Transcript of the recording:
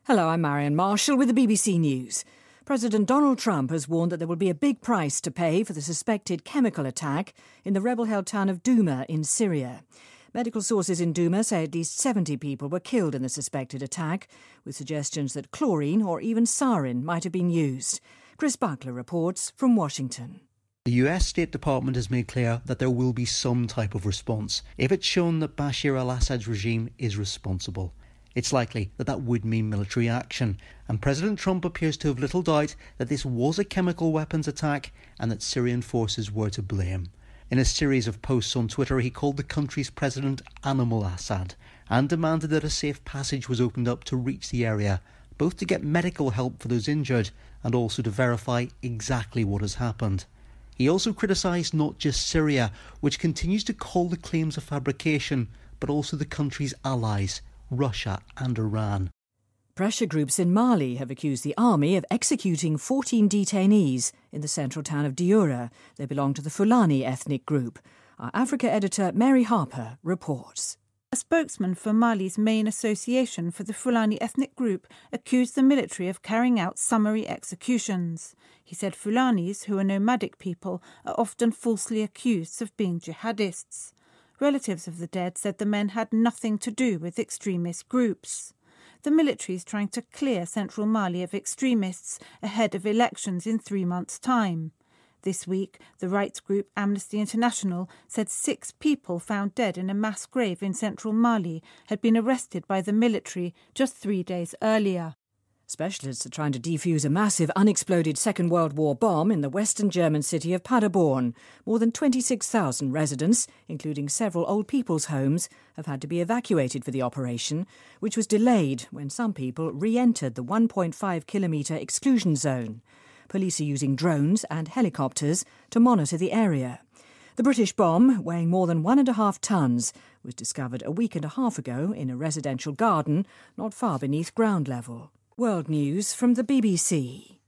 Hello, I'm Marion Marshall with the BBC News. President Donald Trump has warned that there will be a big price to pay for the suspected chemical attack in the rebel-held town of Douma in Syria. Medical sources in Douma say at least 70 people were killed in the suspected attack, with suggestions that chlorine or even sarin might have been used. Chris Buckler reports from Washington. The US State Department has made clear that there will be some type of response if it's shown that Bashar al-Assad's regime is responsible. It's likely that that would mean military action, and President Trump appears to have little doubt that this was a chemical weapons attack and that Syrian forces were to blame. In a series of posts on Twitter, he called the country's president Animal Assad and demanded that a safe passage was opened up to reach the area, both to get medical help for those injured and also to verify exactly what has happened. He also criticised not just Syria, which continues to call the claims a fabrication, but also the country's allies, Russia and Iran. Pressure groups in Mali have accused the army of executing 14 detainees in the central town of Dioura. They belong to the Fulani ethnic group. Our Africa editor Mary Harper reports. A spokesman for Mali's main association for the Fulani ethnic group accused the military of carrying out summary executions. He said Fulanis, who are nomadic people, are often falsely accused of being jihadists. Relatives of the dead said the men had nothing to do with extremist groups. The military is trying to clear central Mali of extremists ahead of elections in 3 months' time. This week, the rights group Amnesty International said 6 people found dead in a mass grave in central Mali had been arrested by the military just 3 days earlier. Specialists are trying to defuse a massive unexploded Second World War bomb in the western German city of Paderborn. More than 26,000 residents, including several old people's homes, have had to be evacuated for the operation, which was delayed when some people re-entered the 1.5-kilometre exclusion zone. Police are using drones and helicopters to monitor the area. The British bomb, weighing more than 1.5 tonnes, was discovered a week and a half ago in a residential garden not far beneath ground level. World News from the BBC.